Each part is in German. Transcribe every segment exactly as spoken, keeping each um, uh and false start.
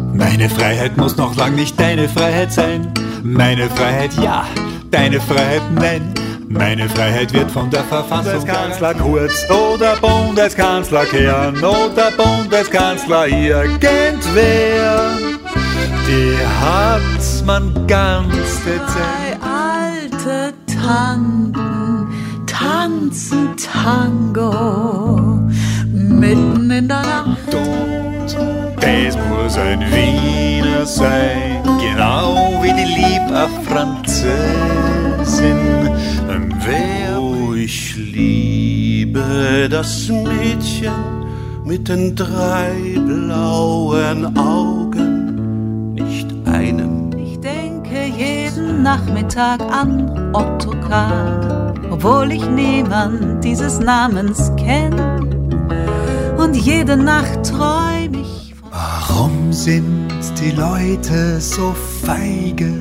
Meine Freiheit muss noch lang nicht deine Freiheit sein. Meine Freiheit ja, deine Freiheit nein. Meine Freiheit wird von der Verfassung Bundeskanzler Kurz oder Bundeskanzler Kern oder Bundeskanzler irgendwer. Die hat man ganz dezent. Alte Tanten tanzen Tango mitten in der Nacht. Das muss ein Wiener sein, genau wie die liebe Französin. Wer oh, ich liebe das Mädchen mit den drei blauen Augen, nicht einem. Ich denke jeden Nachmittag an Ottokar, obwohl ich niemand dieses Namens kenn. Und jede Nacht träum ich von. Warum sind die Leute so feige?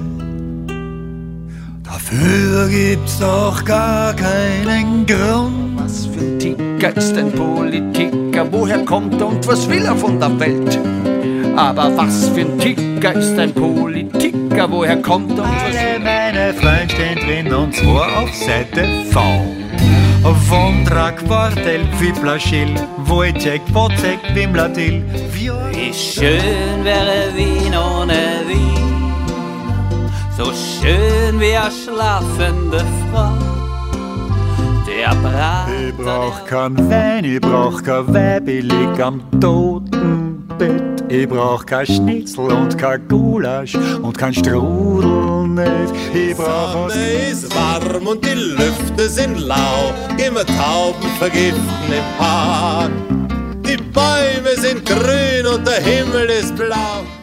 Dafür gibt's doch gar keinen Grund. Was für ein Ticker ist ein Politiker? Woher kommt er und was will er von der Welt? Aber was für ein Ticker ist ein Politiker? Woher kommt er und was will er? Alle meine Freunde stehen drin und zwar auf Seite V. Vondra, Quartel, Fiblaschil, Wojciech, Wozek, Wimlatil. Wie schön wäre Wien ohne Wien, so schön wie eine schlafende Frau. Der Brater, ich brauch kein Wein, ich brauch kein Weib, ich lieg am Totenbett. Ich brauch kein Schnitzel und kein Gulasch und kein Strudel nicht. Ich brauch Die Sonne ist warm und die Lüfte sind lau, immer Tauben vergiften im Park. Die Bäume sind grün und der Himmel ist blau.